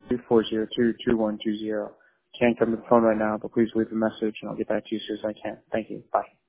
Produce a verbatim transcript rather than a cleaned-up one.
four zero two two one two zero. Can't come to the phone right now, but please leave a message and I'll get back to you as soon as I can. Thank you. Bye.